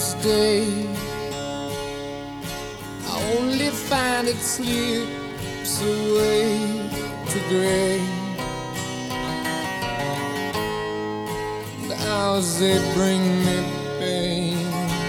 day. I only find it slips away to gray. The hours they bring me pain.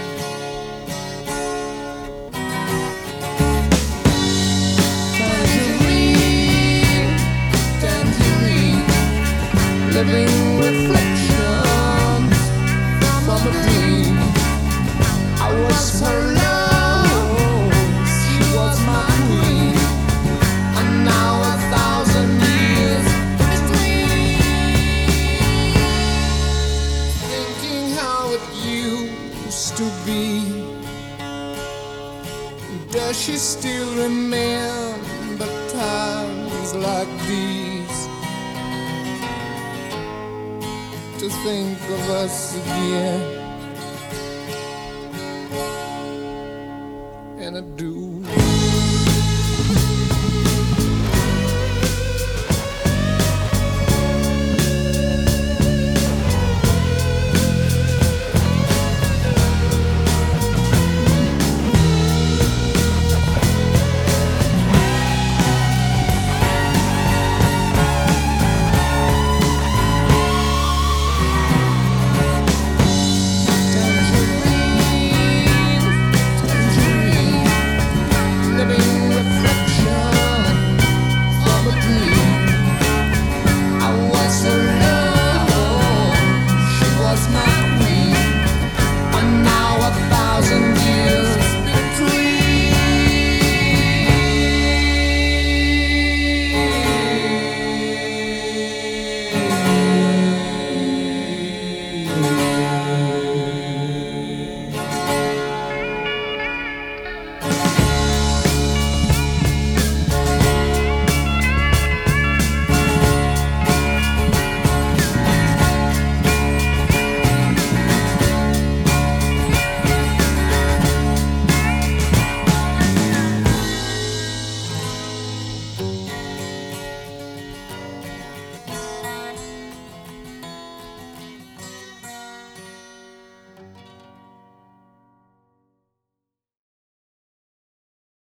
Tangerine, tangerine, living reflections from a dream. I was her love, she was my queen, and now 1,000 years between. Thinking how it used to be. Does she still remember times like these? To think of us again, and I do